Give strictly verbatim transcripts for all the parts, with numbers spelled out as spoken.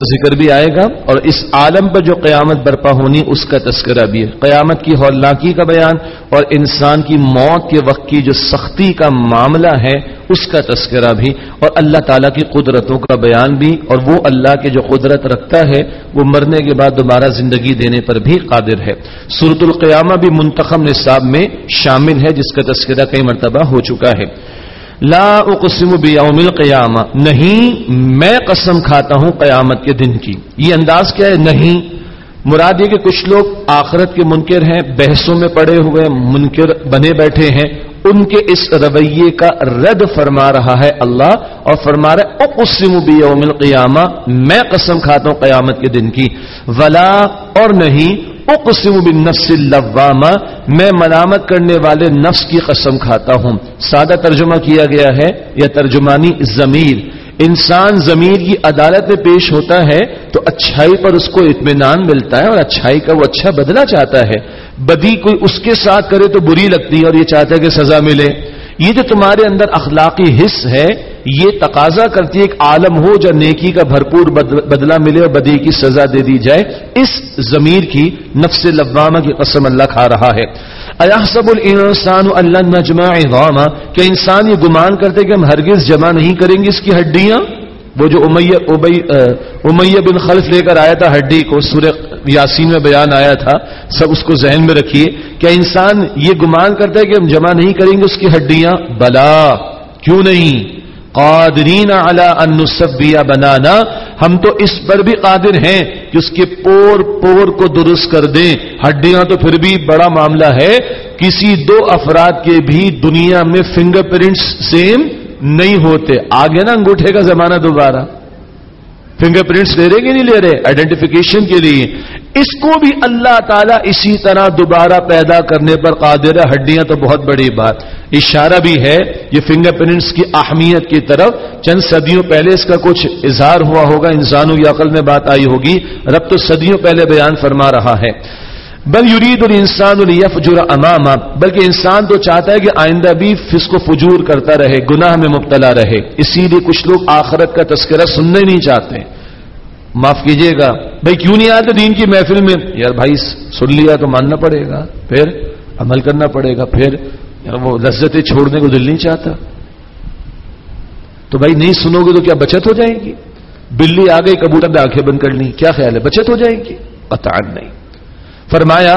ذکر بھی آئے گا اور اس عالم پر جو قیامت برپا ہونی اس کا تذکرہ بھی ہے. قیامت کی ہولناکی کا بیان اور انسان کی موت کے وقت کی جو سختی کا معاملہ ہے اس کا تذکرہ بھی, اور اللہ تعالیٰ کی قدرتوں کا بیان بھی, اور وہ اللہ کے جو قدرت رکھتا ہے وہ مرنے کے بعد دوبارہ زندگی دینے پر بھی قادر ہے. سورۃ القیامہ بھی منتخب نصاب میں شامل ہے جس کا تذکرہ کئی مرتبہ ہو چکا ہے. لا اقسم بیوم القیامہ, نہیں میں قسم کھاتا ہوں قیامت کے دن کی. یہ انداز کیا ہے؟ نہیں مراد یہ کہ کچھ لوگ آخرت کے منکر ہیں, بحثوں میں پڑے ہوئے منکر بنے بیٹھے ہیں, ان کے اس رویے کا رد فرما رہا ہے اللہ, اور فرما رہا ہے اقسم بیوم القیامہ, میں قسم کھاتا ہوں قیامت کے دن کی. ولا, اور نہیں, اقسم بالنفس اللوامہ, میں ملامت کرنے والے نفس کی قسم کھاتا ہوں. سادہ ترجمہ کیا گیا ہے یا ترجمانی ضمیر, انسان ضمیر کی عدالت میں پیش ہوتا ہے تو اچھائی پر اس کو اطمینان ملتا ہے اور اچھائی کا وہ اچھا بدلہ چاہتا ہے. بدی کوئی اس کے ساتھ کرے تو بری لگتی ہے اور یہ چاہتا ہے کہ سزا ملے. یہ جو تمہارے اندر اخلاقی حص ہے یہ تقاضا کرتی ہے ایک عالم ہو جو نیکی کا بھرپور بدلہ ملے اور بدی کی سزا دے دی جائے. اس ضمیر کی نفس لوامہ کی قسم اللہ کھا رہا ہے. ایحسب الانسان ان لن نجمع عظامہ, کہ انسان یہ گمان کرتے کہ ہم ہرگز جمع نہیں کریں گے اس کی ہڈیاں. وہ جو امیہ امیہ بن خلف لے کر آیا تھا ہڈی کو, سورہ یاسین میں بیان آیا تھا, سب اس کو ذہن میں رکھیے. کیا انسان یہ گمان کرتا ہے کہ ہم جمع نہیں کریں گے اس کی ہڈیاں؟ بلا, کیوں نہیں, قادرین علی ان نسوی بنانا, ہم تو اس پر بھی قادر ہیں کہ اس کے پور پور کو درست کر دیں. ہڈیاں تو پھر بھی بڑا معاملہ ہے, کسی دو افراد کے بھی دنیا میں فنگر پرنٹس سیم نہیں ہوتے. آگے نا انگوٹھے کا زمانہ, دوبارہ فنگر پرنٹس لے رہے کہ نہیں لے رہے آئیڈینٹیفیکیشن کے لیے, اس کو بھی اللہ تعالیٰ اسی طرح دوبارہ پیدا کرنے پر قادر ہے. ہڈیاں تو بہت بڑی بات, اشارہ بھی ہے یہ فنگر پرنٹس کی اہمیت کی طرف. چند صدیوں پہلے اس کا کچھ اظہار ہوا ہوگا, انسانوں کی عقل میں بات آئی ہوگی, رب تو صدیوں پہلے بیان فرما رہا ہے. بل یرید الانسان لیفجر امامہ, بلکہ انسان تو چاہتا ہے کہ آئندہ بھی فسق و فجور کرتا رہے, گناہ میں مبتلا رہے. اسی لیے کچھ لوگ آخرت کا تذکرہ سننے نہیں چاہتے. معاف کیجئے گا بھائی, کیوں نہیں آتے دین کی محفل میں؟ یار بھائی سن لیا تو ماننا پڑے گا, پھر عمل کرنا پڑے گا, پھر یار وہ لذتیں چھوڑنے کو دل نہیں چاہتا. تو بھائی نہیں سنو گے تو کیا بچت ہو جائے گی؟ بلی آ گئی, کبوتر نے آنکھیں بند کر لی, کیا خیال ہے بچت ہو جائے گی؟ قطعاً نہیں. فرمایا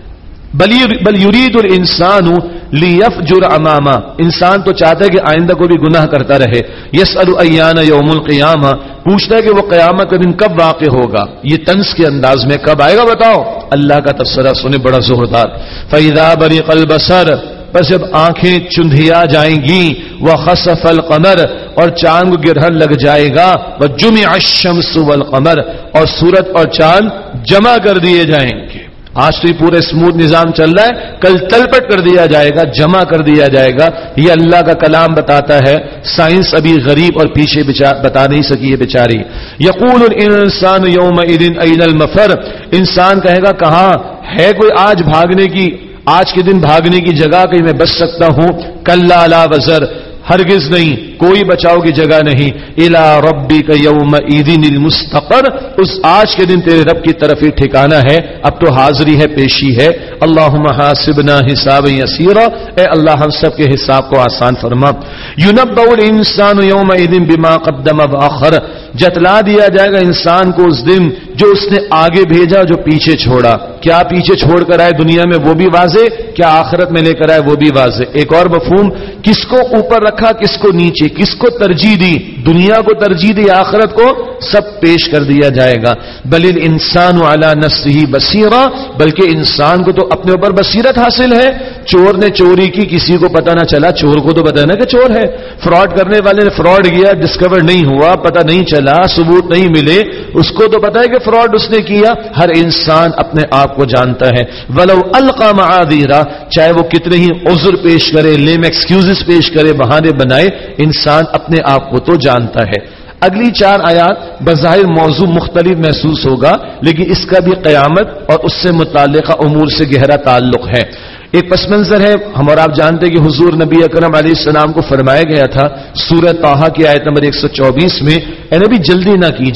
بل یرید الانسان لیفجر امامہ, انسان تو چاہتا ہے کہ آئندہ کو بھی گناہ کرتا رہے. یسأل ایان یوم القیامہ, پوچھتا ہے کہ وہ قیامت کا دن کب واقع ہوگا. یہ طنز کے انداز میں کب آئے گا بتاؤ. اللہ کا تبصرہ سنیں بڑا زوردار. فاذا برق البصر, پس جب آنکھیں چندھیا جائیں گی, وخسف القمر, اور چاند گرہن لگ جائے گا, وجمع الشمس والقمر, اور سورج اور چاند جمع کر دیے جائیں گے. آج تو یہ پورا اسموتھ نظام چل رہا ہے, کل تلپٹ کر دیا جائے گا, جمع کر دیا جائے گا. یہ اللہ کا کلام بتاتا ہے, سائنس ابھی غریب اور پیچھے بتا نہیں سکی ہے بیچاری. یقول الانسان یومئذ این المفر, انسان کہے گا کہاں ہے کوئی آج بھاگنے کی, آج کے دن بھاگنے کی جگہ کہیں میں بچ سکتا ہوں. کلا لا وزر, ہرگز نہیں, کوئی بچاؤ کی جگہ نہیں. الی ربک یومئذ المستقر, اس آج کے دن تیرے رب کی طرف ہی ٹھکانہ ہے. اب تو حاضری ہے, پیشی ہے. اللہم حاسبنا حسابا یسیرا, اے اللہ ہم سب کے حساب کو آسان فرما. ینبأ الانسان یومئذ بما قدم واخر, جتلا دیا جائے گا انسان کو اس دن جو اس نے آگے بھیجا جو پیچھے چھوڑا. کیا پیچھے چھوڑ کر آئے دنیا میں وہ بھی واضح, کیا آخرت میں لے کر آئے وہ بھی واضح. ایک اور مفہوم, کس کو اوپر رکھا کس کو نیچے, کس کو ترجیح دی, دنیا کو ترجیح دی آخرت کو, سب پیش کر دیا جائے گا. بل الانسان علی نفسہ بصیرا, بلکہ انسان کو تو اپنے اوپر بصیرت حاصل ہے. چور نے چوری کی, کسی کو پتہ نہ چلا, چور کو تو پتہ نہ کہ چور ہے. فراڈ کرنے والے نے فراڈ کیا, ڈسکور نہیں ہوا, پتہ نہیں چلا, ثبوت نہیں ملے, اس کو تو پتہ ہے کہ فراڈ اس نے کیا. ہر انسان اپنے آپ کو جانتا ہے. ولو القى معاذیرا, چاہے وہ کتنے ہی عذر پیش کرے, لیم ایکسکیوزز پیش کرے, بہانے بنائے, انسان اپنے آپ کو تو جانتا ہے. اگلی چار آیات بظاہر موضوع مختلف محسوس ہوگا, لیکن اس کا بھی قیامت اور اس سے متعلقہ امور سے گہرا تعلق ہے. ایک پس منظر ہے, ہم اور آپ جانتے ہیں کہ حضور نبی اکرم علیہ السلام کو فرمایا گیا تھا سورہ طٰہٰ کی آیت نمبر ایک سو چوبیس میں, اے نبی جلدی نہ کیجیے,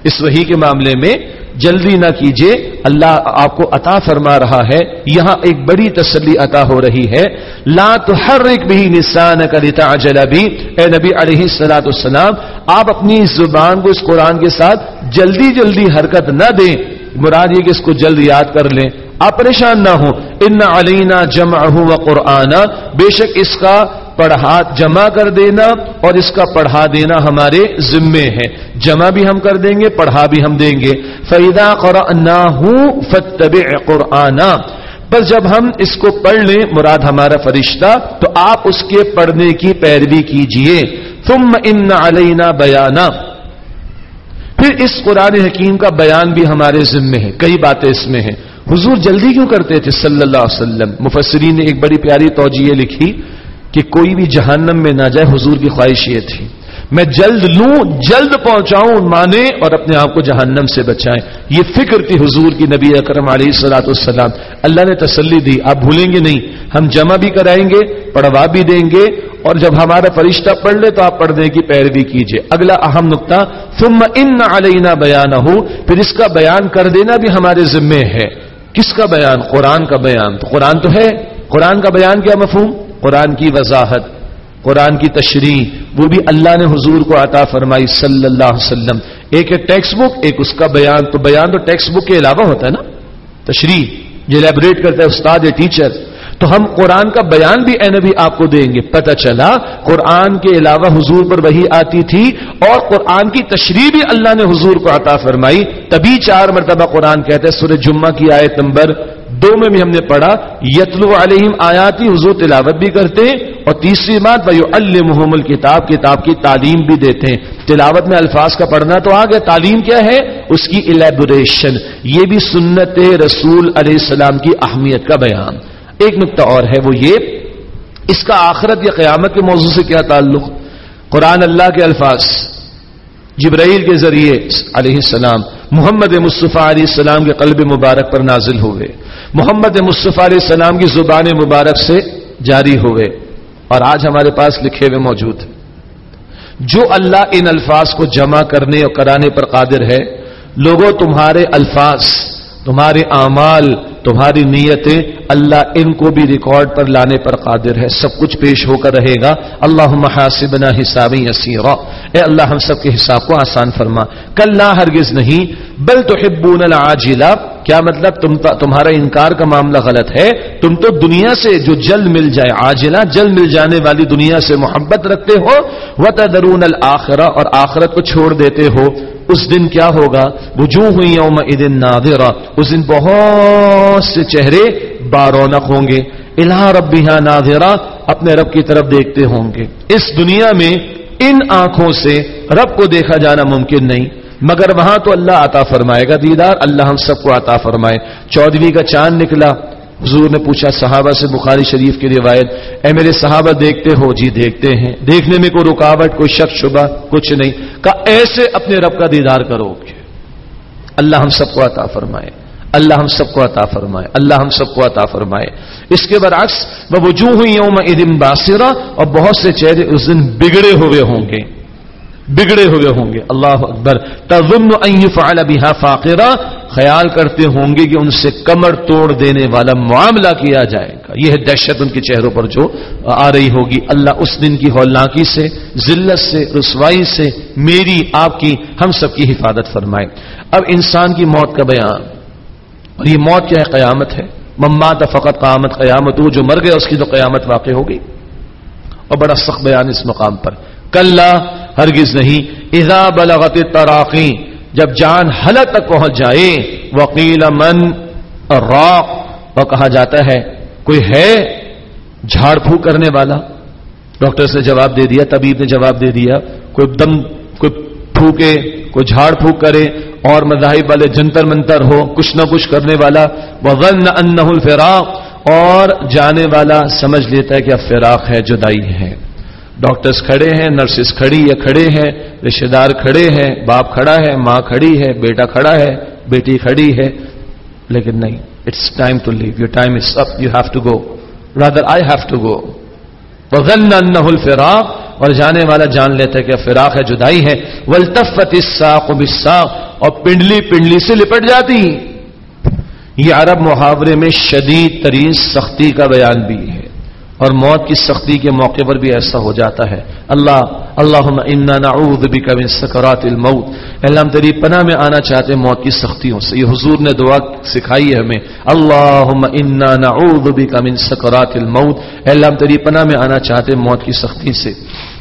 اس وحی کے معاملے میں جلدی نہ کیجیے، اللہ آپ کو عطا فرما رہا ہے، یہاں ایک بڑی تسلی عطا ہو رہی ہے۔ لا تحرک به لسانک لتعجل به، اے نبی علیہ الصلوۃ والسلام آپ اپنی زبان کو اس قرآن کے ساتھ جلدی جلدی حرکت نہ دیں، مراد یہ کہ اس کو جلد یاد کر لیں، آپ پریشان نہ ہوں۔ ان علینا جمعہ وقرآنا، بے شک اس کا پڑھا جمع کر دینا اور اس کا پڑھا دینا ہمارے ذمے ہے، جمع بھی ہم کر دیں گے، پڑھا بھی ہم دیں گے۔ فَإِذَا قَرَأْنَاهُ فَاتَّبِعْ قُرْآنًا، پر جب ہم اس کو پڑھ لیں، مراد ہمارا فرشتہ، تو آپ اس کے پڑھنے کی پیروی کیجئے۔ ثُمَّ إِنَّ عَلَيْنَا بَيَانًا، پھر اس قرآن حکیم کا بیان بھی ہمارے ذمے ہے۔ کئی باتیں اس میں ہیں۔ حضور جلدی کیوں کرتے تھے صلی اللہ علیہ وسلم؟ مفسرین نے ایک بڑی پیاری توجیہ لکھی کہ کوئی بھی جہنم میں نہ جائے، حضور کی خواہش یہ تھی میں جلد لوں، جلد پہنچاؤں، مانے اور اپنے آپ کو جہنم سے بچائیں۔ یہ فکر تھی حضور کی نبی اکرم علیہ الصلوۃ والسلام۔ اللہ نے تسلی دی، آپ بھولیں گے نہیں، ہم جمع بھی کرائیں گے، پڑھوا بھی دیں گے، اور جب ہمارا فرشتہ پڑھ لے تو آپ پڑھنے کی پیروی کیجیے۔ اگلا اہم نقطہ، ثم ان علینا بیانہ، پھر اس کا بیان کر دینا بھی ہمارے ذمے ہے۔ کس کا بیان؟ قرآن کا بیان۔ تو قرآن تو ہے، قرآن کا بیان کیا مفہوم؟ قرآن کی وضاحت، قرآن کی تشریح، وہ بھی اللہ نے حضور کو عطا فرمائی صلی اللہ علیہ وسلم۔ ایک ہے ٹیکسٹ بک، ایک اس کا بیان۔ تو بیان تو ٹیکسٹ بک کے علاوہ ہوتا ہے نا، تشریح جو ایلیبریٹ کرتا ہے استاد یا ٹیچر۔ تو ہم قرآن کا بیان بھی اے نبی آپ کو دیں گے۔ پتہ چلا قرآن کے علاوہ حضور پر وحی آتی تھی اور قرآن کی تشریح بھی اللہ نے حضور کو عطا فرمائی۔ تبھی چار مرتبہ قرآن کہتا ہے، سورہ جمعہ کی آیت نمبر دو میں بھی ہم نے پڑھا، یتلو علیہم آیاتی، حضور تلاوت بھی کرتے ہیں، اور تیسری بات ویعلمہم الکتاب، کتاب کی تعلیم بھی دیتے ہیں۔ تلاوت میں الفاظ کا پڑھنا تو آ گیا، تعلیم کیا ہے؟ اس کی الیبوریشن، یہ بھی سنت رسول علیہ السلام کی اہمیت کا بیان۔ ایک نقطہ اور ہے، وہ یہ اس کا آخرت یا قیامت کے موضوع سے کیا تعلق؟ قرآن اللہ کے الفاظ جبرائیل کے ذریعے علیہ السلام محمد مصطفیٰ علیہ السلام کے قلب مبارک پر نازل ہوئے، محمد مصطفیٰ علیہ السلام کی زبان مبارک سے جاری ہوئے، اور آج ہمارے پاس لکھے ہوئے موجود ہیں۔ جو اللہ ان الفاظ کو جمع کرنے اور کرانے پر قادر ہے، لوگوں تمہارے الفاظ، تمہارے اعمال، تمہاری نیتیں، اللہ ان کو بھی ریکارڈ پر لانے پر قادر ہے، سب کچھ پیش ہو کر رہے گا۔ اللہم حاسبنا حسابا یسیرا، اے اللہ ہم سب کے حساب کو آسان فرما۔ کلا ہرگز نہیں، بل تحبون العاجلہ، کیا مطلب؟ تم تمہارا انکار کا معاملہ غلط ہے، تم تو دنیا سے جو جلد مل جائے، عاجلہ جلد مل جانے والی دنیا سے محبت رکھتے ہو، وتذرون الآخرہ، اور آخرت کو چھوڑ دیتے ہو۔ اس دن کیا ہوگا؟ وجوہ یومئذ ناظرہ، اس دن بہت سے چہرے بارونق ہوں گے، الی ربہا ناظرہ، اپنے رب کی طرف دیکھتے ہوں گے۔ اس دنیا میں ان آنکھوں سے رب کو دیکھا جانا ممکن نہیں، مگر وہاں تو اللہ عطا فرمائے گا دیدار، اللہ ہم سب کو عطا فرمائے۔ چودھویں کا چاند نکلا، حضور نے پوچھا صحابہ سے، بخاری شریف کی روایت، اے میرے صحابہ دیکھتے ہو؟ جی دیکھتے ہیں۔ دیکھنے میں کوئی رکاوٹ، کوئی شک شبہ کچھ نہیں؟ کہا ایسے اپنے رب کا دیدار کرو گے۔ اللہ ہم سب کو عطا فرمائے، اللہ ہم سب کو عطا فرمائے، اللہ ہم سب کو عطا فرمائے۔ اس کے برعکس ووجوہ یومئذ باسرہ، اور بہت سے چہرے اس دن بگڑے ہوئے ہوں گے، بگڑے ہوئے ہوں گے۔ اللہ اکبر، تظن ان یفعل بها فاقرہ، خیال کرتے ہوں گے کہ ان سے کمر توڑ دینے والا معاملہ کیا جائے گا۔ یہ ہے دہشت ان کے چہروں پر جو آ رہی ہوگی۔ اللہ اس دن کی ہولناکی سے، ذلت سے، رسوائی سے میری، آپ کی، ہم سب کی حفاظت فرمائے۔ اب انسان کی موت کا بیان، اور یہ موت کیا ہے؟ قیامت ہے۔ من مات فقط قامت قیامت، وہ جو مر گیا اس کی تو قیامت واقع ہو گئی۔ اور بڑا سخت بیان اس مقام پر، کلا ہرگز نہیں، اذا بلغت التراقی، جب جان حلق تک پہنچ جائے، وقیل من الراق، اور کہا جاتا ہے کوئی ہے جھاڑ پھونک کرنے والا؟ ڈاکٹرز نے جواب دے دیا، طبیب نے جواب دے دیا، کوئی دم کوئی پھونکے، کوئی جھاڑ پھونک کرے، اور مذاہب والے جنتر منتر ہو، کچھ نہ کچھ کرنے والا۔ وظن انہ الفراق، اور جانے والا سمجھ لیتا ہے کہ اب فراق ہے، جدائی ہے۔ ڈاکٹرز کھڑے ہیں، نرسز کھڑی یا کھڑے ہیں، رشتہ دار کھڑے ہیں، باپ کھڑا ہے، ماں کھڑی ہے، بیٹا کھڑا ہے، بیٹی کھڑی ہے، لیکن نہیں، it's time to leave, your time is up, you have to go, rather I have to go. وظن انہ الفراق، اور جانے والا جان لیتا ہے کہ فراق ہے، جدائی ہے۔ والتفت الساق بالساق، اور پنڈلی پنڈلی سے لپٹ جاتی. یہ عرب محاورے میں شدید ترین سختی کا بیان بھی ہے، اور موت کی سختی کے موقع پر بھی ایسا ہو جاتا ہے. اللہ اللہم انا نعوذ بک من سکرات الموت، اللہ ہم تیری پناہ میں آنا چاہتے ہیں موت کی سختیوں سے. یہ حضور نے دعا سکھائی ہے ہمیں، اللہم انا نعوذ بک من سکرات الموت، اللہ ہم تیری پناہ میں آنا چاہتے ہیں موت کی سختی سے.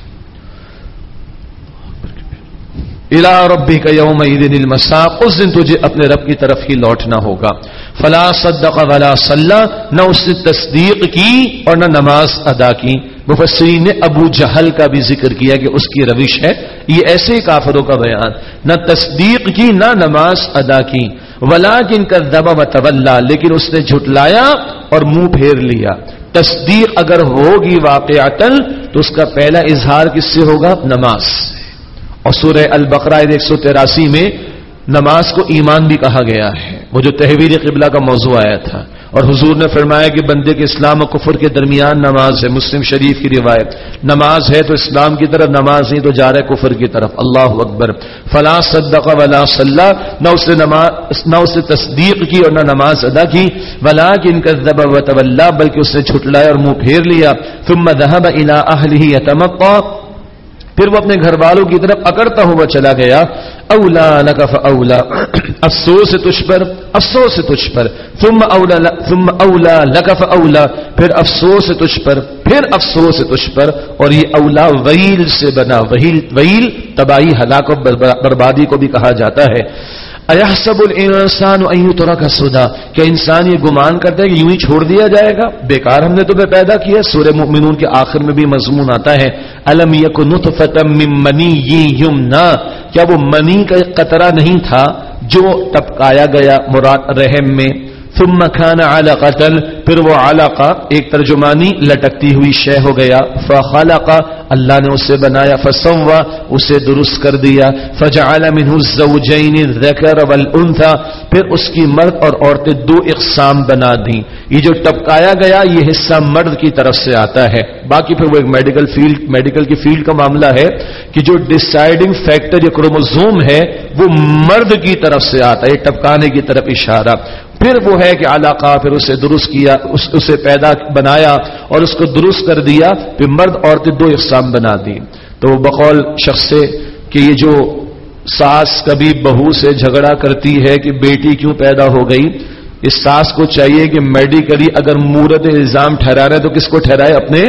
الی ربک یومئذ المساق، اس دن تجھے اپنے رب کی طرف ہی لوٹنا ہوگا. فلا صدق ولا صلی، نہ اس نے تصدیق کی اور نہ نماز ادا کی. مفسرین نے ابو جہل کا بھی ذکر کیا کہ اس کی روش ہے یہ ایسے ہی کافروں کا بیان، نہ تصدیق کی نہ نماز ادا کی. ولکن کذب وتولی، لیکن اس نے جھٹلایا اور منہ پھیر لیا. تصدیق اگر ہوگی واقعتاً تو اس کا پہلا اظہار کس سے ہوگا؟ نماز. اور سورہ البقرہ ایک سو تراسی میں نماز کو ایمان بھی کہا گیا ہے، وہ جو تحویل قبلہ کا موضوع آیا تھا. اور حضور نے فرمایا کہ بندے کے اسلام و کفر کے درمیان نماز ہے. مسلم شریف کی روایت، نماز ہے تو اسلام کی طرف، نماز نہیں تو جا رہے کفر کی طرف. اللہ اکبر. فلا صدق ولا صلی، نہ اس نے نماز نہ اس نے تصدیق کی اور نہ نماز ادا کی. ولکن کذب وتولی، بلکہ اس نے جھٹلایا اور منہ پھیر لیا. ثم ذهب الى اهله يتمطى، پھر وہ اپنے گھر والوں کی طرف اکڑتا ہوا چلا گیا. اولا لک فاولا، افسوس ہے تجھ پر، افسوس ہے تجھ پر. ثم اولا ثم اولا لک فاولا، پھر افسوس ہے تجھ پر، پھر افسوس ہے تجھ پر. اور یہ اولا ویل سے بنا، ویل ویل تباہی، ہلاک و بربادی کو بھی کہا جاتا ہے. ایحسب الانسان ان یترک سدی، کہ انسان یہ گمان کرتا ہے کہ یوں ہی چھوڑ دیا جائے گا، بیکار ہم نے تمہیں پیدا کیا. سورہ مومنون کے آخر میں بھی مضمون آتا ہے، الم یک نطفۃ من منی یمنی، کیا وہ منی کا ایک قطرہ نہیں تھا جو ٹپکایا گیا مراد رحم میں. ثم كان علقۃ، پھر وہ علقہ ایک ترجمانی لٹکتی ہوئی شے ہو گیا. فخلق، اللہ نے اسے بنایا. فسوى، اسے درست کر دیا. فجعل منه الزوجين الذكر والانثى، پھر اس کی مرد اور عورتیں دو اقسام بنا دیں. یہ جو ٹپکایا گیا یہ حصہ مرد کی طرف سے آتا ہے. باقی پھر وہ ایک میڈیکل فیلڈ میڈیکل کی فیلڈ کا معاملہ ہے کہ جو ڈیسائیڈنگ فیکٹر یا کروموزوم ہے وہ مرد کی طرف سے آتا ہے، ٹپکانے کی طرف اشارہ. پھر وہ ہے کہ علاقہ، پھر اسے درست کیا، اس اسے پیدا بنایا اور اس کو درست کر دیا. پھر مرد عورتیں دو اقسام بنا دی. تو بقول شخص سے کہ یہ جو ساس کبھی بہو سے جھگڑا کرتی ہے کہ بیٹی کیوں پیدا ہو گئی، اس ساس کو چاہیے کہ میڈیکلی اگر مورد الزام ٹھہرانا ہے تو کس کو ٹھہرائے؟ اپنے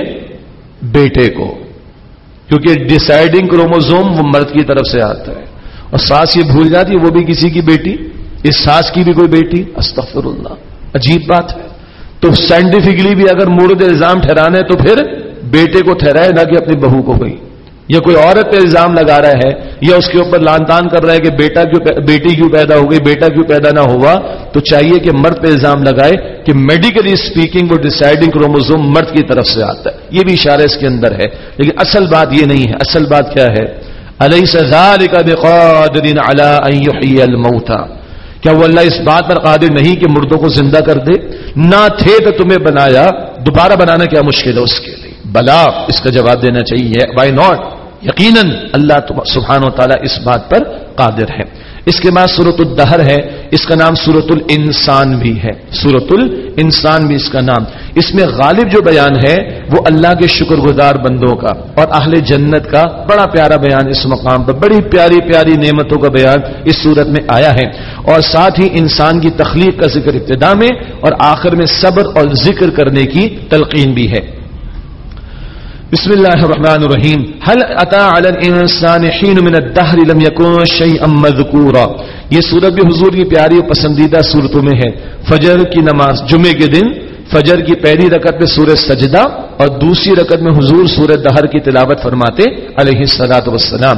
بیٹے کو، کیونکہ ڈیسائیڈنگ کروموزوم وہ مرد کی طرف سے آتا ہے. اور ساس یہ بھول جاتی ہے وہ بھی کسی کی بیٹی، اس ساس کی بھی کوئی بیٹی. استغفر اللہ، عجیب بات ہے. تو سائنٹیفکلی بھی اگر مورد الزام ٹھہرانا ہے تو پھر بیٹے کو ٹھہرائے، نہ کہ اپنی بہو کو. کوئی یا کوئی عورت پہ الزام لگا رہا ہے یا اس کے اوپر لان تان کر رہا ہے کہ بیٹا کیوں بیٹی کیوں پیدا ہو گئی، بیٹا کیوں پیدا نہ ہوا، تو چاہیے کہ مرد پہ الزام لگائے کہ میڈیکلی اسپیکنگ وہ ڈیسائیڈنگ کروموزوم مرد کی طرف سے آتا ہے. یہ بھی اشارہ اس کے اندر ہے، لیکن اصل بات یہ نہیں ہے. اصل بات کیا ہے؟ الیس ذلک بقادر علی ان یحیی الموتى، کیا وہ اللہ اس بات پر قادر نہیں کہ مردوں کو زندہ کر دے؟ نہ تھے تو تمہیں بنایا، دوبارہ بنانا کیا مشکل ہے اس کے لیے؟ بلا، اس کا جواب دینا چاہیے. Why not? یقیناً اللہ سبحانہ و تعالیٰ اس بات پر قادر ہے. اس کے بعد سورۃ الدہر ہے، اس کا نام سورۃ الانسان بھی ہے. سورۃ الانسان بھی اس کا نام. اس میں غالب جو بیان ہے وہ اللہ کے شکر گزار بندوں کا اور اہل جنت کا بڑا پیارا بیان اس مقام پر. بڑی پیاری پیاری نعمتوں کا بیان اس سورت میں آیا ہے، اور ساتھ ہی انسان کی تخلیق کا ذکر ابتدا میں اور آخر میں صبر اور ذکر کرنے کی تلقین بھی ہے. بسم اللہ الرحمن الرحیم. هل اتى على الانسان حين من الدهر لم يكن شيئا مذكورا، یہ سورت بھی حضور کی پیاری اور پسندیدہ سورتوں میں ہے. فجر کی نماز جمعے کے دن فجر کی پہلی رکعت میں سورہ سجدہ اور دوسری رکعت میں حضور سورہ دہر کی تلاوت فرماتے علیہ الصلوۃ والسلام.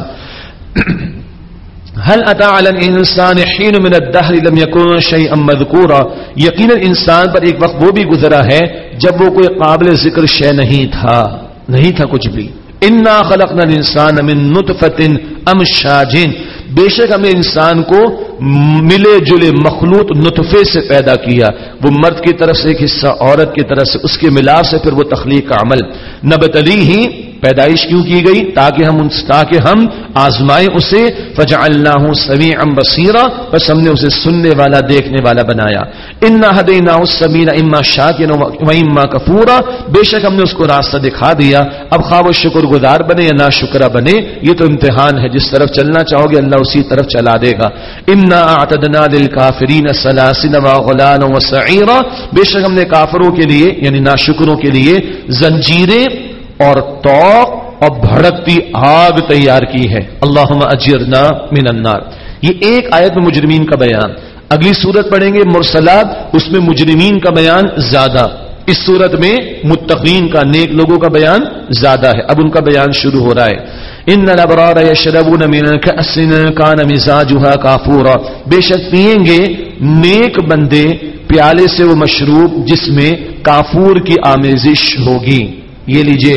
هل اتى على الانسان حين من الدهر لم يكن شيئا مذكورا، یقینا انسان پر ایک وقت وہ بھی گزرا ہے جب وہ کوئی قابل ذکر شے نہیں تھا، نہیں تھا کچھ بھی. انا خلقنا الانسان من نطفة امشاج، بے شک ہم نے انسان کو ملے جلے مخلوط نطفے سے پیدا کیا، وہ مرد کی طرف سے ایک حصہ، عورت کی طرف سے، اس کے ملاپ سے پھر وہ تخلیق کا عمل. نبتلیہ پیدائش کیوں کی گئی؟ تاکہ ہم تاکہ ہم آزمائیں اسے. فجعلناہ سمیعا بصیرا، بس ہم نے اسے سننے والا دیکھنے والا بنایا. انا ہدیناہ السبیل اما شاکرا و اما کفورا، بے شک ہم نے اس کو راستہ دکھا دیا، اب خواہ وہ شکر گزار بنے یا ناشکرہ بنے، یہ تو امتحان ہے، جس طرف چلنا چاہو گے اللہ اسی طرف چلا دے گا. انا اعتدنا للکافرین سلاسل واغلالا وسعیرا، بے شک ہم نے کافروں کے لیے یعنی ناشکروں کے لیے زنجیریں اور طوق اور بھڑکتی آگ تیار کی ہے. اللہم اجرنا من النار. یہ ایک آیت میں مجرمین کا بیان. اگلی سورت پڑھیں گے مرسلات، اس میں مجرمین کا بیان زیادہ، اس سورت میں متقین کا، نیک لوگوں کا بیان زیادہ ہے. اب ان کا بیان شروع ہو رہا ہے. ان الابرار یشربون من کأس کان مزاجها کافورا، بے شک پیئیں گے نیک بندے پیالے سے وہ مشروب جس میں کافور کی آمیزش ہوگی. یہ لیجئے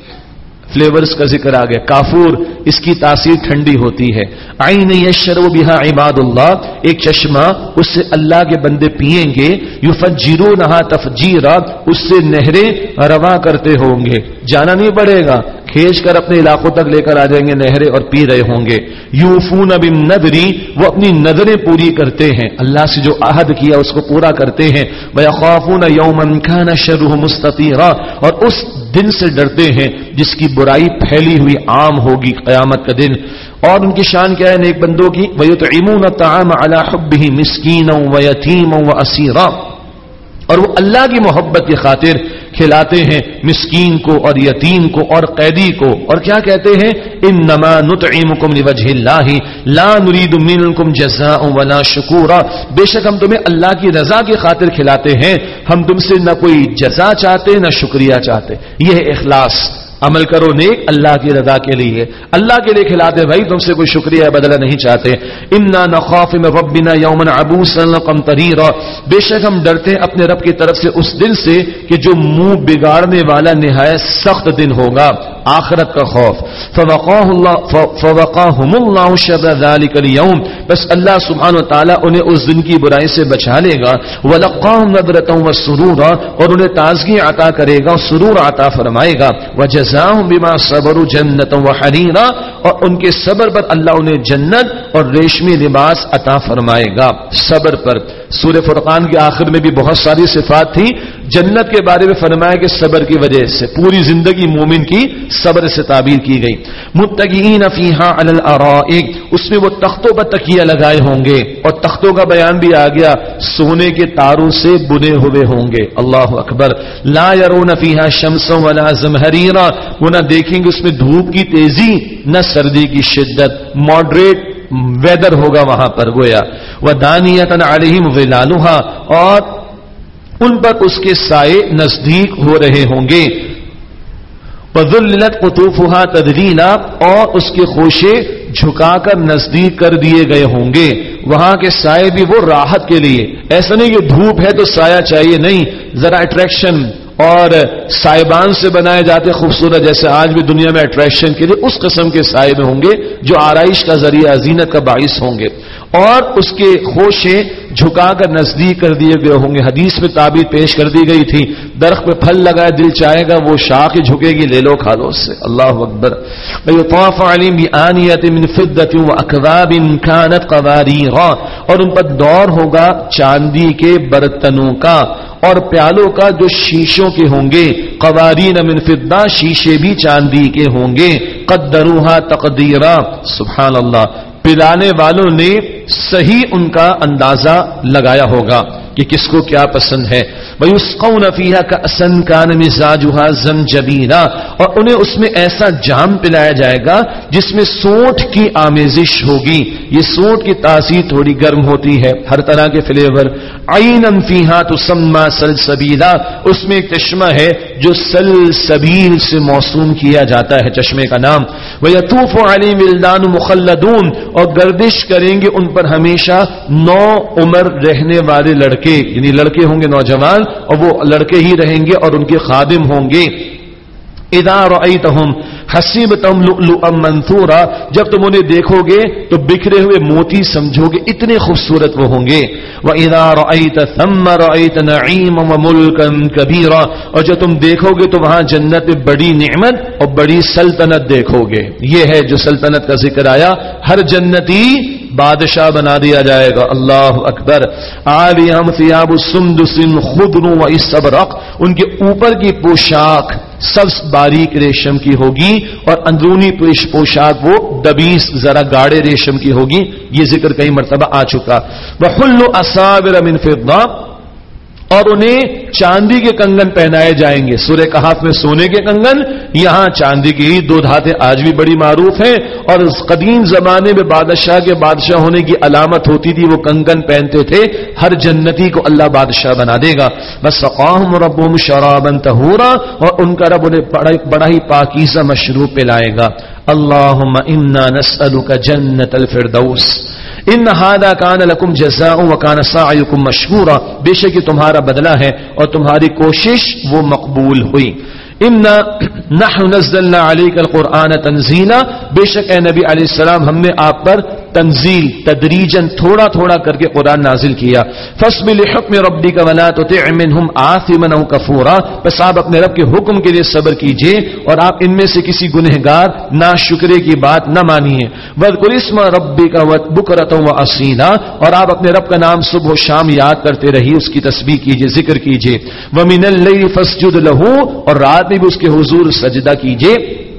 فلیورز کا ذکر آ گیا. کافور اس کی تاثیر ٹھنڈی ہوتی ہے. عین یشرب بها عباد اللہ، ایک چشمہ اس سے اللہ کے بندے پیئیں گے. یفجرونها تفجیرا، اس سے نہریں رواں کرتے ہوں گے. جانا نہیں پڑے گا، کھینچ کر اپنے علاقوں تک لے کر آ جائیں گے نہریں اور پی رہے ہوں گے. یوفون بالنذر، وہ اپنی نذریں پوری کرتے ہیں، اللہ سے جو عہد کیا اس کو پورا کرتے ہیں. ویخافون یوما کان شرہ مستطیرا، اور اس دن سے ڈرتے ہیں جس کی برائی پھیلی ہوئی عام ہوگی، قیامت کا دن. اور ان کی شان کیا ہے نیک بندوں کی؟ وَيُطْعِمُونَ الطَّعَامَ عَلَى حُبِّهِ مِسْكِينًا وَيَتِيمًا وَأَسِيرًا، اور وہ اللہ کی محبت کی خاطر کھلاتے ہیں مسکین کو اور یتیم کو اور قیدی کو. اور کیا کہتے ہیں؟ انما نطعمکم لوجہ اللہ لا نرید منکم جزاء ولا شکورا، بے شک ہم تمہیں اللہ کی رضا کی خاطر کھلاتے ہیں، ہم تم سے نہ کوئی جزا چاہتے نہ شکریہ چاہتے. یہ ہے اخلاص. عمل کرو نیک اللہ کی رضا کے لیے، اللہ کے لیے کھلاتے بھائی، تم سے کوئی شکریہ بدلہ نہیں چاہتے. انا نخاف من ربنا یوما عبوسا قمطریرا، بے شک ہم ڈرتے ہیں اپنے رب کی طرف سے اس دن سے کہ جو منہ بگاڑنے والا نہایت سخت دن ہوگا، آخرت کا خوف. فوقاہ اللہ فوقاہم اللہ شر ذلک اليوم، بس اللہ سبحانہ وتعالی انہیں اس دن کی برائی سے بچا لے گا. ولقاہم نضرۃ وسرورا، اور انہیں تازگی عطا کرے گا، سرور عطا فرمائے گا. وجزاہم بما صبروا جنۃ وحریرا، اور ان کے صبر پر اللہ انہیں جنت اور ریشمی لباس عطا فرمائے گا. صبر پر سورہ فرقان کے آخر میں بھی بہت ساری صفات تھی. جنت کے بارے میں فرمایا کہ صبر کی وجہ سے پوری زندگی مومن کی صبر سے تعبیر کی گئی. متکئین فیہا علی الارائک، اس میں وہ تختوں پر تکیہ لگائے ہوں گے، اور تختوں کا بیان بھی آ گیا، سونے کے تاروں سے بنے ہوئے ہوں گے. اللہ اکبر. لا یرون فیہا شمسا ولا زمہریرا، وہ نہ دیکھیں گے اس میں دھوپ کی تیزی نہ سردی کی شدت، ماڈریٹ ویدر ہوگا وہاں پر گویا. ودانیۃ علیہم ظلالھا، اور ان پر اس کے سائے نزدیک ہو رہے ہوں گے. وَذُلِّلَتْ قُطُوفُهَا تَذْلِيلًا، اور اس کے خوشے جھکا کر نزدیک کر دیے گئے ہوں گے. وہاں کے سائے بھی وہ راحت کے لیے، ایسا نہیں کہ دھوپ ہے تو سایہ چاہیے، نہیں، ذرا اٹریکشن اور سائبان سے بنائے جاتے خوبصورت، جیسے آج بھی دنیا میں اٹریکشن کے لیے اس قسم کے سائے میں ہوں گے جو آرائش کا ذریعہ زینت کا باعث ہوں گے. اور اس کے خوشے جھکا کر نزدیک کر دیے گئے ہوں گے. حدیث میں تعبیر پیش کر دی گئی تھی، درخت پہ پھل لگائے دل چاہے گا وہ شاخ ہی جھکے گی، لے لو کھا لو اس سے. اللہ اکبر. وَيُطَافُ عَلَيْهِم بِآنِيَةٍ مِّن فِضَّةٍ وَأَكْوَابٍ كَانَتْ قَوَارِيرَا، اور ان پر دور ہوگا چاندی کے برتنوں کا اور پیالوں کا جو شیشوں کے ہوں گے. قوارین من فضہ، شیشے بھی چاندی کے ہوں گے. قدروها تقدیرا، سبحان اللہ. پلانے والوں نے صحیح ان کا اندازہ لگایا ہوگا کہ کس کو کیا پسند ہے. وَيُسْقَوْنَ فِيهَا كَأْسًا كَانَ مِزَاجُهَا زَنْجَبِيلًا، اور انہیں اس میں ایسا جام پلایا جائے گا جس میں سونٹ کی آمیزش ہوگی. یہ سونٹ کی تاثیر تھوڑی گرم ہوتی ہے، ہر طرح کے فلیور. عَيْنًا فِيهَا تُسَمَّى سَلْسَبِيلًا، اس میں ایک چشمہ ہے جو سلسبیل سے موسوم کیا جاتا ہے چشمے کا نام. وَيَطُوفُ عَلَيْهِمْ وِلْدَانٌ مُخَلَّدُونَ، اور گردش کریں گے ان پر ہمیشہ نو عمر رہنے والے لڑکے، یعنی لڑکے ہوں گے نوجوان اور وہ لڑکے ہی رہیں گے اور ان کے خادم ہوں گے. اذا رأيتهم حسبتهم لؤلؤا منثورا، جب تم انہیں دیکھو گے تو بکھرے ہوئے موتی سمجھو گے، اتنے خوبصورت وہ ہوں گے. وَإِذَا رَأَيْتَ ثَمَّ رَأَيْتَ نَعِيمًا وَمُلْكًا كَبِيرًا، اور جب تم دیکھو گے تو وہاں جنت میں بڑی نعمت اور بڑی سلطنت دیکھو گے. یہ ہے جو سلطنت کا ذکر آیا، ہر جنتی بادشاہ بنا دیا جائے گا. اللہ اکبر. عالیہم ثیاب سندس خضر واستبرق، ان کے اوپر کی پوشاک سبز باریک ریشم کی ہوگی اور اندرونی پوشاک وہ دبیس ذرا گاڑے ریشم کی ہوگی. یہ ذکر کئی مرتبہ آ چکا. وحلوا اساور من فضہ، اور انہیں چاندی کے کنگن پہنائے جائیں گے. سورہ کہف میں سونے کے کنگن، یہاں چاندی کی. دو دھاتیں آج بھی بڑی معروف ہیں، اور اس قدیم زمانے میں بادشاہ کے بادشاہ ہونے کی علامت ہوتی تھی، وہ کنگن پہنتے تھے. ہر جنتی کو اللہ بادشاہ بنا دے گا. وسقاہم ربہم شرابا طہورا، اور ان کا رب انہیں بڑا, بڑا ہی پاکیزہ مشروب پلائے گا. اللہم انا نسألک جنت الفردوس ان هذا كان لكم جزاء وكان سعيكم مشكورا، بے شک یہ تمہارا بدلہ ہے اور تمہاری کوشش وہ مقبول ہوئی. انا نحن نزلنا عليك القرآن تنزيلا، بے شک اے نبی علیہ السلام ہم نے آپ پر تنزیل تدریجاً تھوڑا تھوڑا کر کے قرآن نازل کیا. فاصبر لحکم ربک ولا تطع منهم آثما او کفورا، بس آپ اپنے رب کے حکم کے لیے صبر کیجئے اور آپ ان میں سے کسی گنہگار ناشکرے کی بات نہ مانیے. واذکر اسم ربک بکرۃ واصیلا، اور آپ اپنے رب کا نام صبح و شام یاد کرتے رہیے، اس کی تسبیح کیجئے، ذکر کیجئے. ومن اللیل فاسجد له، اور رات میں بھی اس کے حضور سجدہ کیجئے.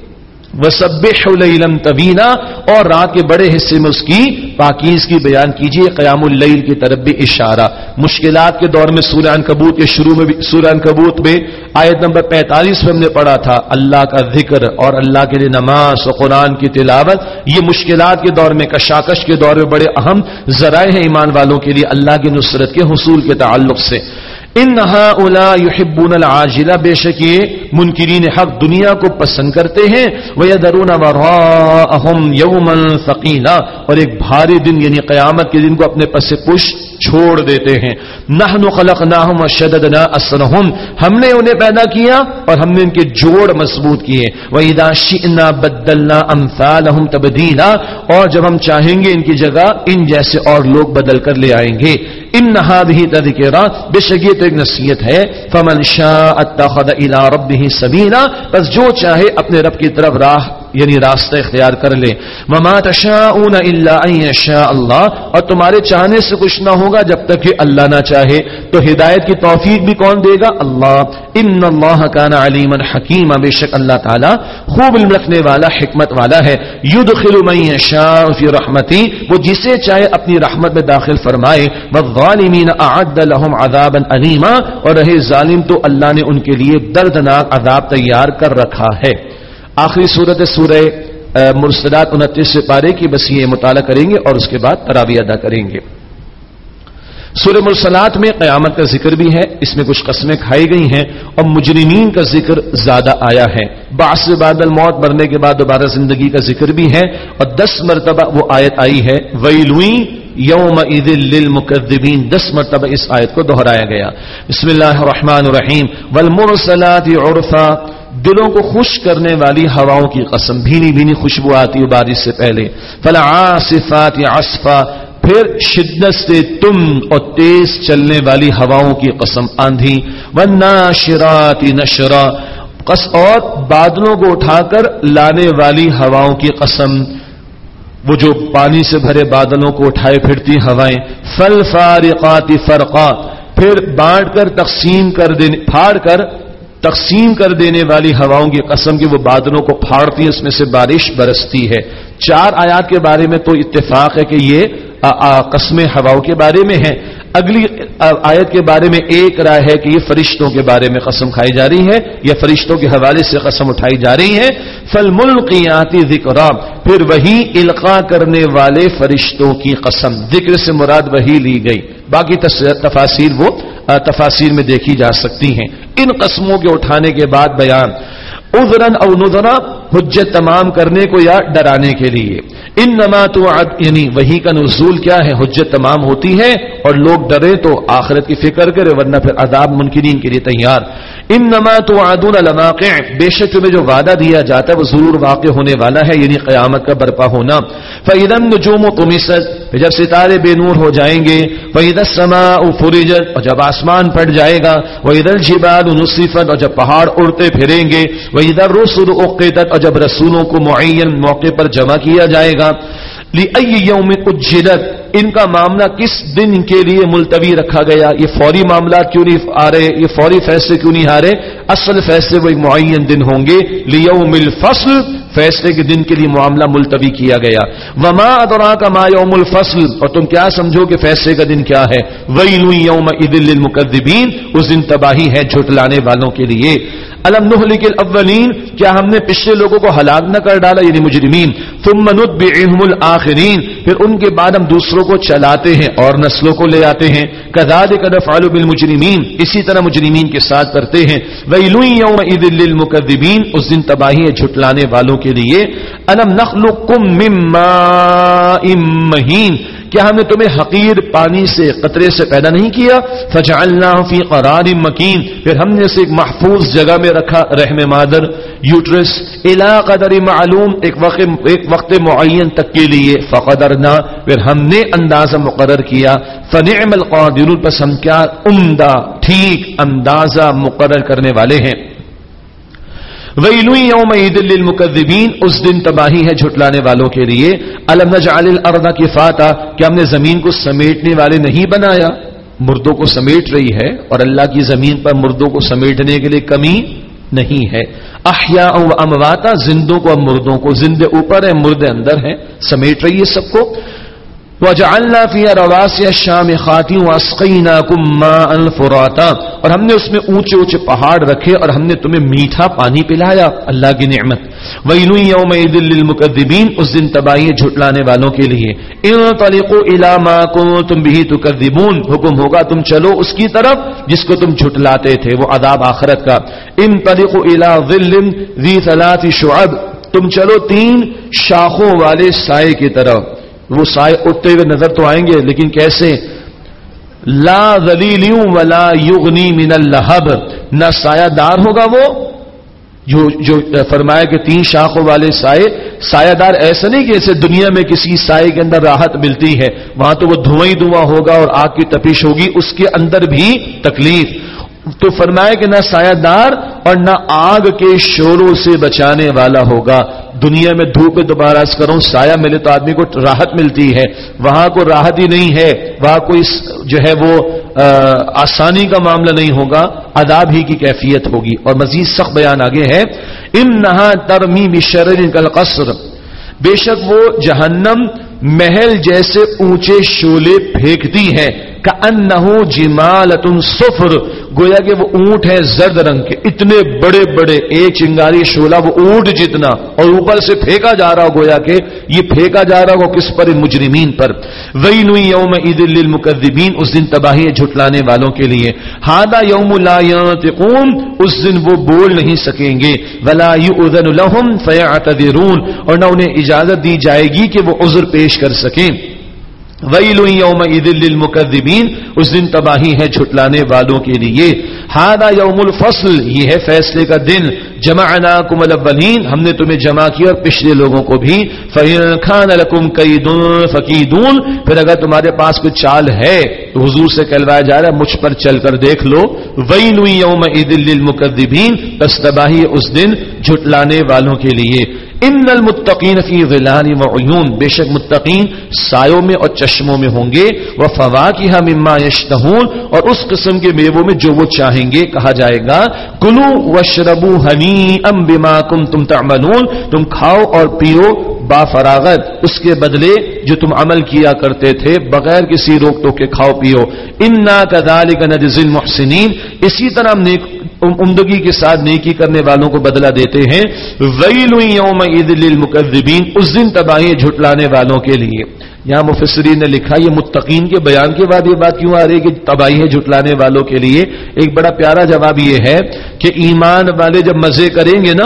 وسبح لیلا طویلا، اور رات کے بڑے حصے میں اس کی پاکیزگی بیان کیجیے. قیام اللیل کی طرف بھی اشارہ. مشکلات کے دور میں سورہ عنکبوت کے شروع میں بھی، سورہ عنکبوت میں آیت نمبر پینتالیس میں ہم نے پڑھا تھا اللہ کا ذکر اور اللہ کے لیے نماز اور قرآن کی تلاوت. یہ مشکلات کے دور میں، کشاکش کے دور میں بڑے اہم ذرائع ہیں ایمان والوں کے لیے اللہ کی نصرت کے حصول کے تعلق سے. ان هؤلاء يحبون العاجلہ، بے شک یہ منکرین حق دنیا کو پسند کرتے ہیں. ويذرون وراءهم يوما ثقيلا، اور ایک بھاری دن یعنی قیامت کے دن کو اپنے پس پش چھوڑ دیتے ہیں. نحن خلقناهم وشددنا اسرهم، ہم نے انہیں پیدا کیا اور ہم نے ان کے جوڑ مضبوط کیے. واذا شئنا بدلنا امثالهم تبديلا، اور جب ہم چاہیں گے ان کی جگہ ان جیسے اور لوگ بدل کر لے آئیں گے. ان هذه تذکرہ، بے شک یہ تو ایک نصیحت ہے. فمن شاء اتخذ الى ربه سبیلا، بس جو چاہے اپنے رب کی طرف راہ یعنی راستہ اختیار کر لے. وما تشاءون الا ان يشاء اللہ، اور تمہارے چاہنے سے کچھ نہ ہوگا جب تک کہ اللہ نہ چاہے. تو ہدایت کی توفیق بھی کون دے گا؟ اللہ. ان اللہ کان علیما حکیما، بے شک اللہ تعالی خوب علم رکھنے والا، حکمت والا ہے. یدخل من یشاء فی رحمتی، وہ جسے چاہے اپنی رحمت میں داخل فرمائے. والظالمین اعد لهم عذابا الیما، اور رہے ظالم تو اللہ نے ان کے لیے دردناک عذاب تیار کر رکھا ہے. آخری صورت سورہ مرسلات انتیس سے پارے کی بس یہ مطالعہ کریں گے اور اس کے بعد تراویح ادا کریں گے. سورہ مرسلات میں قیامت کا ذکر بھی ہے، اس میں کچھ قسمیں کھائی گئی ہیں اور مجرمین کا ذکر زیادہ آیا ہے. بعث بعد الموت، مرنے کے بعد دوبارہ زندگی کا ذکر بھی ہے، اور دس مرتبہ وہ آیت آئی ہے ویلوی یومئذ للمکذبین، دس مرتبہ اس آیت کو دہرایا گیا. بسم اللہ الرحمن الرحیم. والمرسلات عرفا، دلوں کو خوش کرنے والی ہواؤں کی قسم، بھینی بھینی خوشبو آتی ہے بارش سے پہلے. فالعاصفات عصفا، پھر شدت سے تم اور تیز چلنے والی ہواؤں کی قسم، آندھی. والناشرات نشرا، قس اور بادلوں کو اٹھا کر لانے والی ہواؤں کی قسم، وہ جو پانی سے بھرے بادلوں کو اٹھائے پھرتی ہوائیں. فالفارقات فرقا، پھر بانٹ کر تقسیم کر دینے پھاڑ کر تقسیم کر دینے والی ہواؤں کی قسم کہ وہ بادلوں کو پھاڑتی ہے، اس میں سے بارش برستی ہے. چار آیات کے بارے میں تو اتفاق ہے کہ یہ قسمیں ہواؤں کے بارے میں ہیں. اگلی آیت کے بارے میں ایک رائے ہے کہ یہ فرشتوں کے بارے میں قسم کھائی جا رہی ہے یا فرشتوں کے حوالے سے قسم اٹھائی جا رہی ہے. فالملقیات ذکرا، پھر وہی القاء کرنے والے فرشتوں کی قسم، ذکر سے مراد وہی لی گئی، باقی تفاسیر وہ تفاسیر میں دیکھی جا سکتی ہیں. ان قسموں کے اٹھانے کے بعد بیان عذرا او نذرا، حجت تمام کرنے کو یا ڈرانے کے لیے. انما توعد یعنی وحی کا نزول کیا ہے؟ حجت تمام ہوتی ہے اور لوگ ڈرے تو آخرت کی فکر کرے ورنہ پھر عذاب منکرین کے لیے تیار. انما توعدون لواقع بے شک تمہیں جو وعدہ دیا جاتا ہے وہ ضرور واقع ہونے والا ہے یعنی قیامت کا برپا ہونا. فاذا النجوم طمست جب ستارے بے نور ہو جائیں گے. فاذا السماء فرجت اور جب آسمان پھٹ جائے گا. واذا الجبال نصفت اور جب پہاڑ اڑتے پھریں گے. واذا الرسل اقتت اور جب رسولوں کو معین موقع پر جمع کیا جائے گا. لأي يوم اجلت ان کا معاملہ کس دن کے لیے ملتوی رکھا گیا؟ یہ فوری معاملات کیوں نہیں آ رہے؟ یہ فوری فیصلے کیوں نہیں آ رہے؟ اصل فیصلے وہ ایک معین دن ہوں گے. لیوم الفصل فیصلے کے دن کے لیے معاملہ ملتوی کیا گیا. وما ادراک ما یوم الفصل اور تم کیا سمجھو کہ فیصلے کا دن کیا ہے؟ ویل یومئذ للمکذبین اس دن تباہی ہے جھٹلانے والوں کے لیے. الم نہلک الاولین کیا ہم نے پچھلے لوگوں کو ہلاک نہ کر ڈالا یعنی مجرمین. ثم نتبعهم الاخرین پھر ان کے بعد ہم دوسروں کو چلاتے ہیں اور نسلوں کو لے آتے ہیں. کذالک نفعل بالمجرمین اسی طرح مجرمین کے ساتھ کرتے ہیں. ویل یومئذ للمکذبین اس دن تباہی ہے جھٹلانے والوں کے لیے. الم نخلقکم من ماء مہین کیا ہم نے تمہیں حقیر پانی سے قطرے سے پیدا نہیں کیا؟ فجعلناہ فی قرار مکین پھر ہم نے اسے ایک محفوظ جگہ میں رکھا رحم مادر یوٹرس. الی قدر معلوم ایک وقت ایک وقت معین تک کے لیے. فقدرنا پھر ہم نے اندازہ مقرر کیا. فنعم القادرون پس ہم کیا عمدہ ٹھیک اندازہ مقرر کرنے والے ہیں. ویل یومئذ للمکذبین اس دن تباہی ہے جھٹلانے والوں کے لیے. الم نجعل الارض کفاتا کیا ہم نے زمین کو سمیٹنے والے نہیں بنایا؟ مردوں کو سمیٹ رہی ہے اور اللہ کی زمین پر مردوں کو سمیٹنے کے لیے کمی نہیں ہے. احیاء و امواتا زندوں کو مردوں کو زندے اوپر ہیں مردے اندر ہیں سمیٹ رہی ہے سب کو. وجعلنا فيها رواسي شامخات واسقيناكم ماء فراتا اور ہم نے اس میں اونچے اونچے پہاڑ رکھے اور ہم نے تمہیں میٹھا پانی پلایا اللہ کی نعمت. ویل یومئذ للمکذبین اس دن تباہی جھٹلانے والوں کے لیے. انطلقوا الى ما كنتم به تكذبون حکم ہوگا تم چلو اس کی طرف جس کو تم جھٹلاتے تھے وہ عذاب آخرت کا. انطلقوا الى ظل ذي ثلاث شعب تم چلو تین شاخوں والے سائے کی طرف. وہ سائے اٹھتے ہوئے نظر تو آئیں گے لیکن کیسے؟ لا ذلیل ولا یغنی من اللہب نہ سایہ دار ہوگا وہ جو جو فرمایا کہ تین شاخوں والے سائے. سایہ دار ایسا نہیں کہ ایسے دنیا میں کسی سائے کے اندر راحت ملتی ہے وہاں تو وہ دھواں ہی دھواں ہوگا اور آگ کی تپش ہوگی اس کے اندر بھی تکلیف. تو فرمایا کہ نہ سایہ دار اور نہ آگ کے شوروں سے بچانے والا ہوگا. دنیا میں دھوپ میں دوبارہ اس کروں سایہ ملے تو آدمی کو راحت ملتی ہے وہاں کو راحت ہی نہیں ہے وہاں کوئی جو ہے وہ آسانی کا معاملہ نہیں ہوگا عذاب ہی کی کیفیت ہوگی. اور مزید سخت بیان آگے ہے. انہا ترمی بشرر کالقصر بے شک وہ جہنم محل جیسے اونچے شعلے پھینکتی ہے. کأنہ جمالۃ صفر گویا کہ وہ اونٹ ہے زرد رنگ کے اتنے بڑے بڑے ایک چنگاری شعلہ وہ اونٹ جتنا اور اوپر سے پھینکا جا رہا گویا کہ یہ پھینکا جا رہا وہ کس پر؟ مجرمین پر. ویل یومئذ للمکذبین اس دن تباہی جھٹلانے والوں کے لیے. ھذا یوم لا ینطقون اس دن وہ بول نہیں سکیں گے. ولا یؤذن لهم فیعتذرون اور نہ انہیں اجازت دی جائے گی کہ وہ عذر پیش کر سکیں. ویل یومئذ للمکذبین اس دن تباہی ہے جھٹلانے والوں کے لیے. ھذا یوم الفصل یہ ہے فیصلے کا دن. جمعناکم الاولین ہم نے تمہیں جمع کیا اور پچھلے لوگوں کو بھی. فإن كان لكم كيد فكيدون پھر اگر تمہارے پاس کوئی چال ہے تو حضور سے کہلوایا جا رہا ہے مجھ پر چل کر دیکھ لو. ویل یومئذ للمکذبین بس تباہی اس دن جھٹلانے والوں کے لیے. ان المتقین فی ظلال وعیون بے شک متقین سایوں میں اور چشموں میں ہوں گے. وفواکہ مما یشتہون اور اس قسم کے میووں میں جو وہ چاہیں گے. کہا جائے گا کلوا واشربوا ہنیئا بما کنتم تعملون تم کھاؤ اور پیو با فراغت اس کے بدلے جو تم عمل کیا کرتے تھے بغیر کسی روک ٹوک کے کھاؤ پیو. انا کذالک نجزی المحسنین اسی طرح ہم نیک عمدگی کے ساتھ نیکی کرنے والوں کو بدلہ دیتے ہیں. ویل یومئذ للمکذبین اس دن تباہی جھٹلانے والوں کے لیے. یہاں مفسرین نے لکھا یہ متقین کے بیان کے بعد یہ بات کیوں آ رہی ہے کہ تباہی ہے جھٹلانے والوں کے لیے؟ ایک بڑا پیارا جواب یہ ہے کہ ایمان والے جب مزے کریں گے نا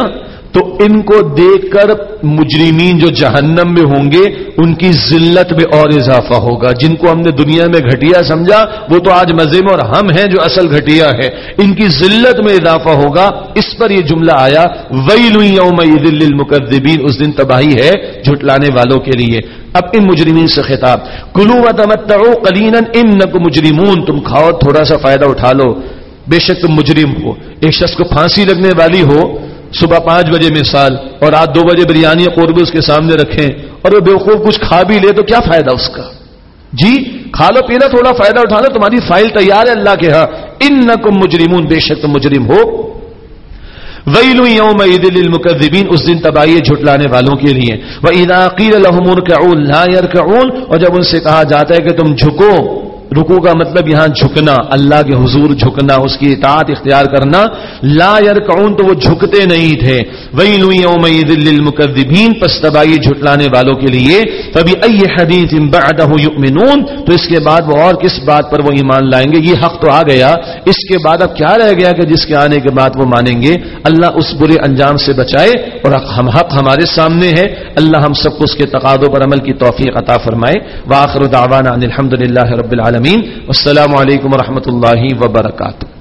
تو ان کو دیکھ کر مجرمین جو جہنم میں ہوں گے ان کی ذلت میں اور اضافہ ہوگا. جن کو ہم نے دنیا میں گھٹیا سمجھا وہ تو آج مزے میں، اور ہم ہیں جو اصل گھٹیا ہے. ان کی ذلت میں اضافہ ہوگا. اس پر یہ جملہ آیا ویل یومئذ للمکذبین، اس دن تباہی ہے جھٹلانے والوں کے لیے. اب ان مجرمین سے خطاب، کلوا وتمتعوا قلیلا انکم مجرمون، تم کھاؤ تھوڑا سا فائدہ اٹھا لو، بے شک تم مجرم ہو. ایک شخص کو پھانسی لگنے والی ہو صبح پانچ بجے مثال، اور رات دو بجے بریانی قورمے اس کے سامنے رکھیں اور وہ بیوقوف کچھ کھا بھی لے تو کیا فائدہ اس کا؟ جی کھا لو پی لو، تھوڑا فائدہ اٹھا لو، تمہاری فائل تیار ہے اللہ کے ہاں. انکم مجرمون، بے شک تم مجرم ہو. ویل یومئذ للمکذبین، اس دن تباہی جھٹلانے والوں کے لیے. وَإِذَا قِيلَ لَهُمُ ارْكَعُوا لَا يَرْكَعُونَ، اور جب ان سے کہا جاتا ہے کہ تم جھکو، رکوع کا مطلب یہاں جھکنا، اللہ کے حضور جھکنا، اس کی اطاعت اختیار کرنا. لا یرکعون، تو وہ جھکتے نہیں تھے. ویل یومئذ للمکذبین، پس تباہی جھٹلانے والوں کے لیے. فبأی حدیث بعدہ یؤمنون، تو اس کے بعد وہ اور کس بات پر وہ ایمان لائیں گے؟ یہ حق تو آ گیا، اس کے بعد اب کیا رہ گیا کہ جس کے آنے کے بعد وہ مانیں گے؟ اللہ اس برے انجام سے بچائے، اور ہم حق ہمارے سامنے ہے. اللہ ہم سب کو اس کے تقاضوں پر عمل کی توفیق عطا فرمائے. وآخر دعوانا ان الحمد للہ رب العالمین. السلام علیکم ورحمۃ اللہ وبرکاتہ.